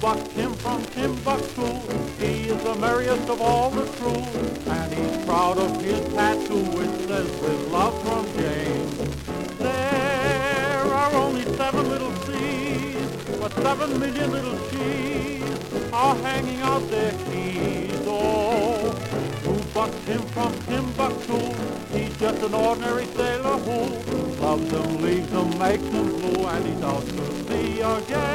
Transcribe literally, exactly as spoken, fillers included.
bucked him from Timbuktu. He is the merriest of all the crew, and he's proud of his tattoo, which says with love from James. There are only seven little C's, but seven million little G's are hanging out their keys. Oh, who bucked him from Timbuktu? He's just an ordinary sailor who loves them, leaves them, makes them blue, and he's out to sea again.